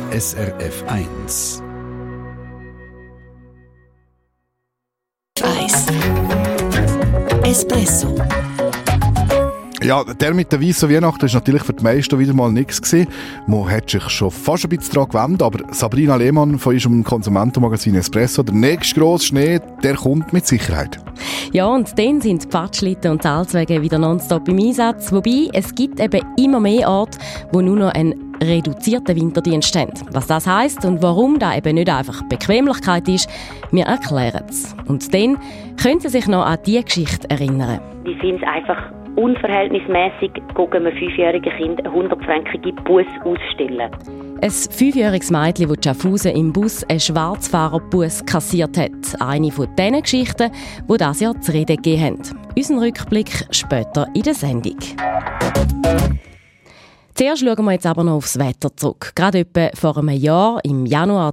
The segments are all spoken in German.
SRF 1. Espresso. Ja, der mit der weißen Weihnachten war natürlich für die meisten wieder mal nichts gewesen. Man hat sich schon fast ein bisschen daran gewöhnt, aber Sabrina Lehmann von unserem Konsumentenmagazin Espresso, der nächste grosse Schnee, der kommt mit Sicherheit. Ja, und dann sind die Pfadschlitten und die Salzwege wieder nonstop im Einsatz. Wobei, es gibt eben immer mehr Orte, wo nur noch einen reduzierten Winterdienst haben. Was das heisst und warum das eben nicht einfach Bequemlichkeit ist, wir erklären es. Und dann können Sie sich noch an diese Geschichte erinnern. Ich finde es einfach unverhältnismäßig, gegen einem 5-jährigen Kind einen 100-frankigen Bus ausstellen. Ein 5-jähriges Mädchen, das in Schaffhausen im Bus einen Schwarzfahrerbus kassiert hat. Eine von diesen Geschichten, die dieses Jahr zu reden gegeben haben. Unseren Rückblick später in der Sendung. Zuerst schauen wir jetzt aber noch aufs Wetter zurück. Gerade etwa vor einem Jahr, im Januar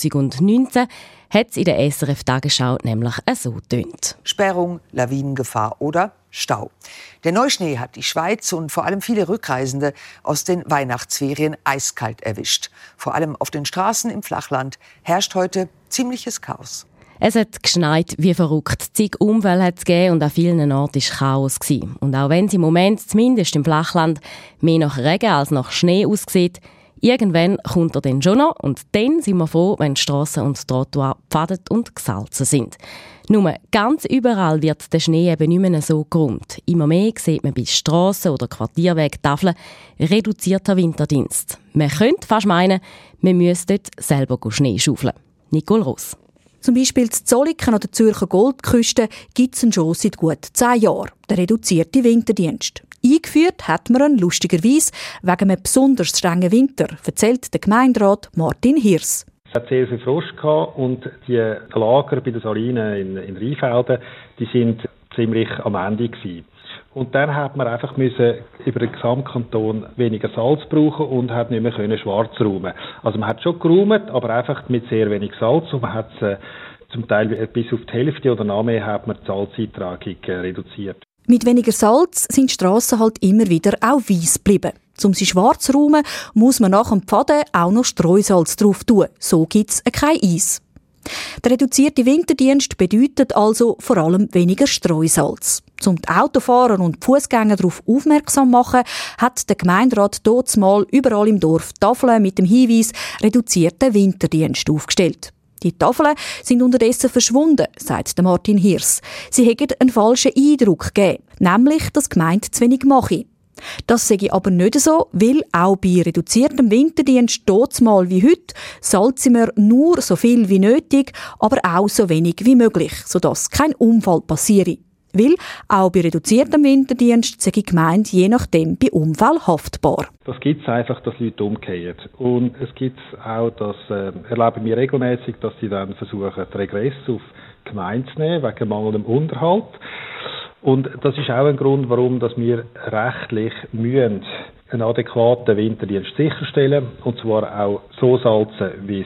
2019, hat es in der SRF-Tagesschau nämlich so getönt. Sperrung, Lawinengefahr oder Stau. Der Neuschnee hat die Schweiz und vor allem viele Rückreisende aus den Weihnachtsferien eiskalt erwischt. Vor allem auf den Straßen im Flachland herrscht heute ziemliches Chaos. Es hat geschneit wie verrückt. Zig Unfälle hat es gegeben und an vielen Orten war Chaos. Und auch wenn es im Moment, zumindest im Flachland, mehr nach Regen als nach Schnee aussieht, irgendwann kommt er dann schon noch. Und dann sind wir froh, wenn die Strassen und Trottoirs gepfadet und gesalzen sind. Nur ganz überall wird der Schnee eben nicht mehr so geräumt. Immer mehr sieht man bei Strassen oder Quartierwegtafeln reduzierter Winterdienst. Man könnte fast meinen, man müsste dort selber Schnee schaufeln. Nicole Ross. Zum Beispiel in Zolliken oder Zürcher Goldküste gibt es schon seit gut 10 Jahren, den reduzierten Winterdienst. Eingeführt hat man ihn lustigerweise wegen einem besonders strengen Winter, erzählt der Gemeinderat Martin Hirs. Es hat sehr viel Frost gehabt und die Lager bei den Salinen in Rheinfelden, die sind ziemlich am Ende gewesen. Und dann hat man einfach müssen über den Gesamtkanton weniger Salz brauchen und hat nicht mehr schwarz räumen. Also man hat schon geräumt, aber einfach mit sehr wenig Salz und man hat zum Teil bis auf die Hälfte oder noch mehr hat man die Salzeintragung reduziert. Mit weniger Salz sind die Strassen halt immer wieder auch weiss geblieben. Um sie schwarz zu räumen, muss man nach dem Pfaden auch noch Streusalz drauf tun. So gibt es kein Eis. Der reduzierte Winterdienst bedeutet also vor allem weniger Streusalz. Um die Autofahrer und die Fußgänger darauf aufmerksam zu machen, hat der Gemeinderat dort mal überall im Dorf Tafeln mit dem Hinweis «Reduzierter Winterdienst» aufgestellt. Die Tafeln sind unterdessen verschwunden, sagt Martin Hirs. Sie hätten einen falschen Eindruck gegeben, nämlich, dass die Gemeinde zu wenig mache. Das sei aber nicht so, weil auch bei reduziertem Winterdienst mal wie heute salzen wir nur so viel wie nötig, aber auch so wenig wie möglich, sodass kein Unfall passiere. Weil auch bei reduziertem Winterdienst sei die Gemeinde je nachdem bei Unfall haftbar. Das gibt es einfach, dass Leute umkehren. Und es gibt auch, das erleben wir regelmäßig, dass sie dann versuchen, Regress auf die Gemeinde zu nehmen, wegen mangelndem Unterhalt. Und das ist auch ein Grund, warum dass wir rechtlich müssen einen adäquaten Winterdienst sicherstellen. Und zwar auch so salzen, wie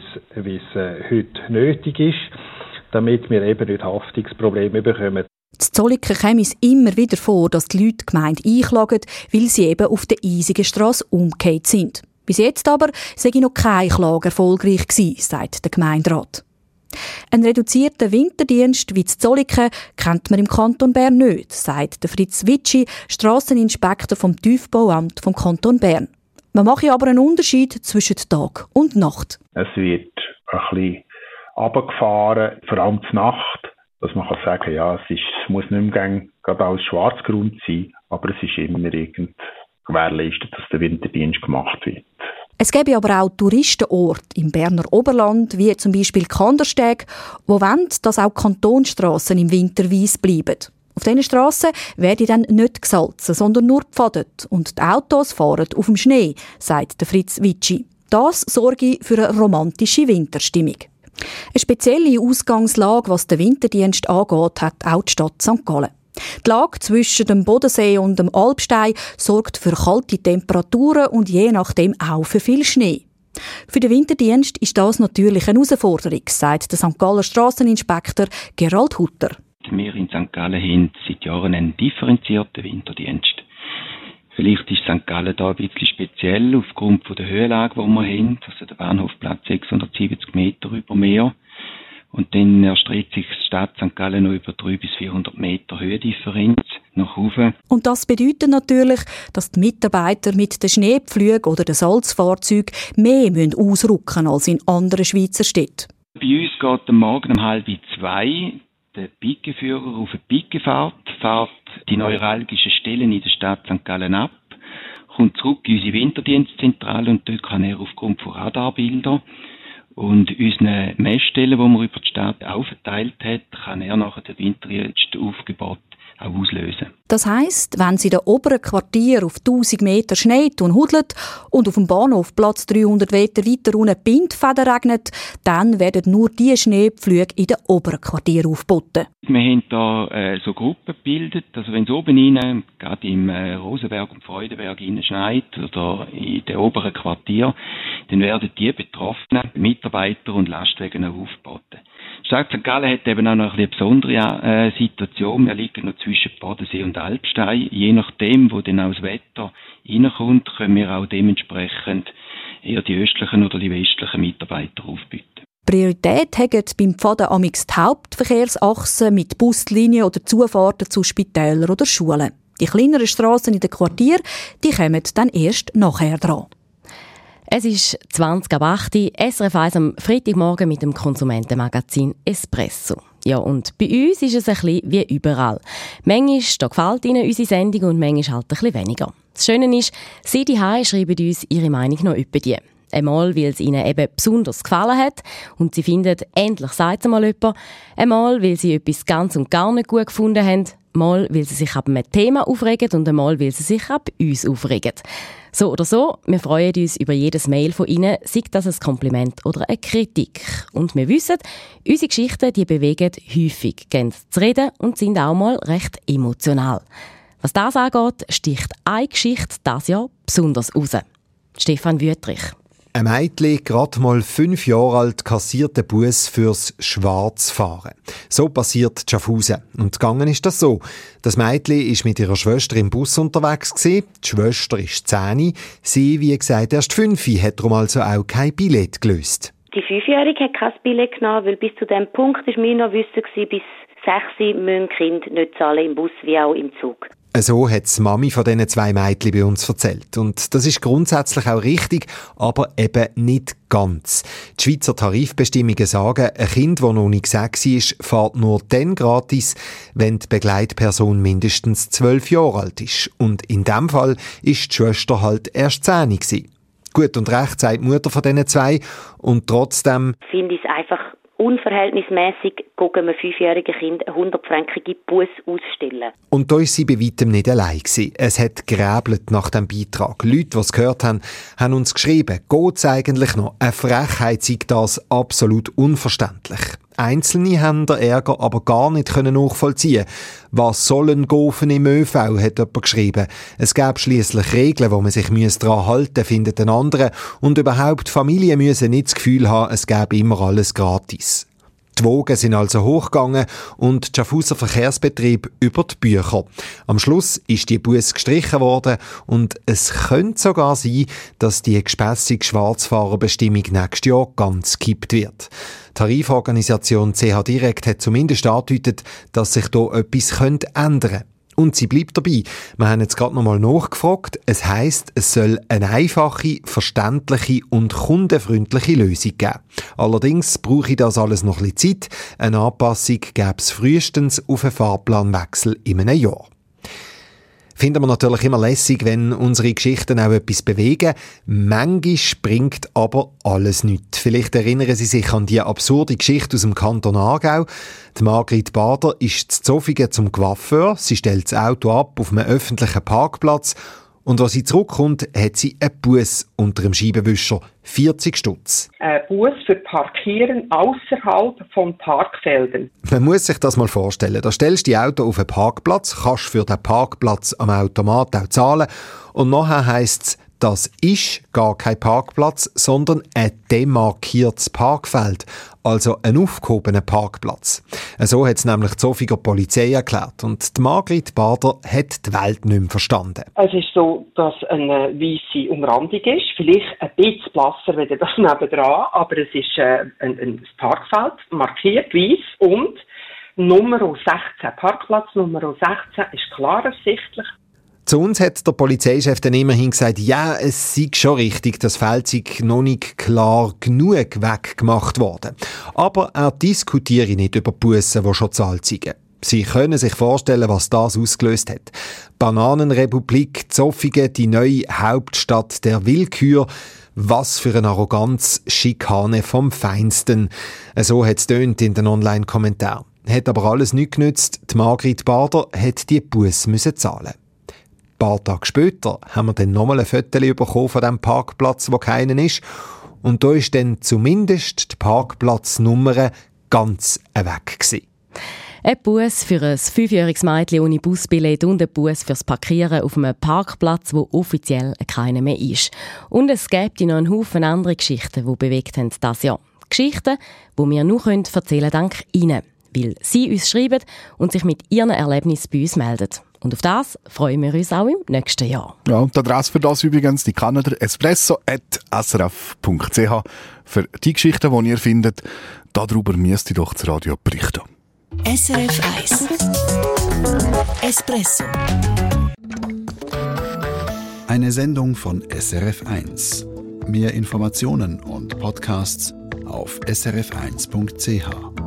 es heute nötig ist, damit wir eben nicht Haftungsprobleme bekommen. In Zolliken käme es immer wieder vor, dass die Leute die Gemeinde einklagen, weil sie eben auf der eisigen Strasse umgekehrt sind. Bis jetzt aber sei noch keine Klage erfolgreich gewesen, sagt der Gemeinderat. Einen reduzierten Winterdienst wie in Zolliken kennt man im Kanton Bern nicht, sagt der Fritz Witschi, Strasseninspektor vom Tiefbauamt vom Kanton Bern. Man mache aber einen Unterschied zwischen Tag und Nacht. Es wird ein bisschen runtergefahren, vor allem zur Nacht, dass man kann sagen, ja, es muss nicht mehr gerade alles schwarz-grün sein, aber es ist immer irgend gewährleistet, dass der Winterdienst gemacht wird. Es gäbe aber auch Touristenorte im Berner Oberland, wie zum Beispiel Kandersteg, wo wollen, dass auch Kantonsstrassen im Winter weiss bleiben. Auf diesen Strassen werde dann nicht gesalzen, sondern nur gepfadet und die Autos fahren auf dem Schnee, sagt der Fritz Witschi. Das sorge für eine romantische Winterstimmung. Eine spezielle Ausgangslage, was den Winterdienst angeht, hat auch die Stadt St. Gallen. Die Lage zwischen dem Bodensee und dem Alpstein sorgt für kalte Temperaturen und je nachdem auch für viel Schnee. Für den Winterdienst ist das natürlich eine Herausforderung, sagt der St. Galler Strasseninspektor Gerald Hutter. Wir in St. Gallen haben seit Jahren einen differenzierten Winterdienst. Vielleicht ist St. Gallen da ein bisschen speziell aufgrund von der Höhenlage, die wir haben. Also der Bahnhofplatz 670 Meter über Meer. Und dann erstreckt sich die Stadt St. Gallen noch über 300 bis 400 Meter Höhendifferenz nach oben. Und das bedeutet natürlich, dass die Mitarbeiter mit den Schneepflügen oder den Salzfahrzeugen mehr ausrücken müssen als in anderen Schweizer Städten. Bei uns geht am Morgen um 1:30 der Pikeführer auf eine Pikefahrt, fährt die neuralgischen Stellen in der Stadt St. Gallen ab, kommt zurück in unsere Winterdienstzentrale und dort kann er aufgrund von Radarbildern und unseren Messstellen, die man über die Stadt aufgeteilt hat, kann er nachher den Winterdienstaufgebot auch auslösen. Das heisst, wenn es in den oberen Quartieren auf 1000 Meter schneit und hudelt und auf dem Bahnhofplatz 300 Meter weiter unten Bindfäden regnet, dann werden nur die Schneepflüge in den oberen Quartieren aufgeboten. Wir haben da so Gruppen gebildet, also wenn es oben rein, gerade im Rosenberg und Freudenberg schneit oder in den oberen Quartieren, dann werden die betroffenen Mitarbeiter und Lastwagen auch aufgeboten. Die Stadt St. Gallen hat eben auch noch eine besondere Situation. Wir liegen noch zwischen Bodensee und Alpstein. Je nachdem, wo dann auch das Wetter reinkommt, können wir auch dementsprechend eher die östlichen oder die westlichen Mitarbeiter aufbieten. Priorität haben beim Pfaden amix die Hauptverkehrsachsen mit Buslinien oder Zufahrten zu Spitälern oder Schulen. Die kleineren Strassen in den Quartieren, die kommen dann erst nachher dran. Es ist 20:08 SRF 1 am Freitagmorgen mit dem Konsumentenmagazin Espresso. Ja, und bei uns ist es ein bisschen wie überall. Manchmal da gefällt Ihnen unsere Sendung und manchmal halt ein bisschen weniger. Das Schöne ist, Sie daheim schreiben uns Ihre Meinung noch über die. Einmal, weil es Ihnen eben besonders gefallen hat und Sie finden, endlich sagt es mal jemand. Einmal, weil Sie etwas ganz und gar nicht gut gefunden haben. Mal, weil Sie sich ab einem Thema aufregen und einmal, weil Sie sich ab uns aufregen. So oder so, wir freuen uns über jedes Mail von Ihnen, sei das ein Kompliment oder eine Kritik. Und wir wissen, unsere Geschichten die bewegen häufig, gehen zu reden und sind auch mal recht emotional. Was das angeht, sticht eine Geschichte dieses Jahr besonders raus. Stefan Wüttrich. Ein Mädchen, gerade mal 5 Jahre alt, kassiert den Buss fürs Schwarzfahren. So passiert Schaffhausen. Und gegangen ist das so. Das Mädchen war mit ihrer Schwester im Bus unterwegs gewesen. Die Schwester ist 10. Sie, wie gesagt, erst 5, hat darum also auch kein Billett gelöst. Die 5-Jährige hat kein Billett genommen, weil bis zu dem Punkt war mir noch Wissen, bis 6 müssen Kinder nicht zahlen im Bus wie auch im Zug. So hat die Mami von diesen 2 Mädchen bei uns erzählt. Und das ist grundsätzlich auch richtig, aber eben nicht ganz. Die Schweizer Tarifbestimmungen sagen, ein Kind, das noch nicht 6 ist, fährt nur dann gratis, wenn die Begleitperson mindestens 12 Jahre alt ist. Und in diesem Fall ist die Schwester halt erst 10 gewesen. Gut und recht, sagt die Mutter von diesen 2. Und trotzdem finde ich es einfach unverhältnismäßig, einem 5-jährigen Kind 100 Franken Buß ausstellen. Und da war sie bei weitem nicht allein gewesen. Es hat geräbelt nach dem Beitrag. Leute, die es gehört haben, haben uns geschrieben, geht's eigentlich noch? Eine Frechheit sei das absolut unverständlich. Einzelne haben den Ärger aber gar nicht nachvollziehen. Was sollen Gofen im ÖV, hat jemand geschrieben. Es gäbe schliesslich Regeln, wo man sich daran halten müsse, findet ein anderer. Und überhaupt, Familien müssen nicht das Gefühl haben, es gäbe immer alles gratis. Die Wogen sind also hochgegangen und die Schaffhauser Verkehrsbetrieb über die Bücher. Am Schluss ist die Busse gestrichen worden und es könnte sogar sein, dass die gespässige Schwarzfahrerbestimmung nächstes Jahr ganz gekippt wird. Die Tariforganisation CH Direct hat zumindest angedeutet, dass sich da etwas ändern könnte. Und sie bleibt dabei. Wir haben jetzt gerade noch mal nachgefragt. Es heisst, es soll eine einfache, verständliche und kundenfreundliche Lösung geben. Allerdings brauche das alles noch ein bisschen Zeit. Eine Anpassung gäbe es frühestens auf einen Fahrplanwechsel in einem Jahr. Finden wir natürlich immer lässig, wenn unsere Geschichten auch etwas bewegen. Manchmal bringt aber alles nichts. Vielleicht erinnern Sie sich an die absurde Geschichte aus dem Kanton Aargau. Die Margrit Bader ist zu Zofingen zum Coiffeur. Sie stellt das Auto ab auf einem öffentlichen Parkplatz. Und als sie zurückkommt, hat sie einen Buss unter dem Scheibenwischer. 40 Stutz. Ein Buss für Parkieren außerhalb von Parkfeldern. Man muss sich das mal vorstellen. Da stellst du die Auto auf einen Parkplatz, kannst für den Parkplatz am Automat auch zahlen und nachher heisst es, Das ist gar kein Parkplatz, sondern ein demarkiertes Parkfeld, also ein aufgehobener Parkplatz. So hat es nämlich die Zoffiger Polizei erklärt. Und die Margrit Bader hat die Welt nicht mehr verstanden. Es ist so, dass eine weisse Umrandung ist, vielleicht ein bisschen blasser als das nebendran, aber es ist ein Parkfeld, markiert weiss und Nummer 16, Parkplatz Nummer 16 ist klar ersichtlich. Zu uns hat der Polizeichef dann immerhin gesagt, ja, es sei schon richtig, das Feld sei noch nicht klar genug weggemacht worden. Aber er diskutiere nicht über Bussen, die schon gezahlt sind. Sie können sich vorstellen, was das ausgelöst hat. Bananenrepublik Zofingen, die neue Hauptstadt der Willkür. Was für eine Arroganz, Schikane vom Feinsten. So hat es tönt in den Online-Kommentaren. Hat aber alles nichts genützt. Die Margrit Bader hat die Busse zahlen. Ein paar Tage später haben wir dann nochmal ein Foto bekommen von dem Parkplatz, wo keiner ist. Und da ist dann zumindest die Parkplatznummer ganz weg gewesen. Ein Bus für ein 5-jähriges Mädchen ohne Busbillett und ein Bus fürs Parkieren auf einem Parkplatz, wo offiziell keiner mehr ist. Und es gibt noch einen Haufen andere Geschichten, die bewegt haben dieses Jahr. Geschichten, die wir nur erzählen dank Ihnen, weil Sie uns schreiben und sich mit Ihren Erlebnissen bei uns melden. Und auf das freuen wir uns auch im nächsten Jahr. Ja, und die Adresse für das übrigens, die kann ihr espresso@srf.ch für die Geschichten, die ihr findet. Darüber müsst ihr doch das Radio berichten. SRF 1 Espresso. Eine Sendung von SRF 1. Mehr Informationen und Podcasts auf srf1.ch.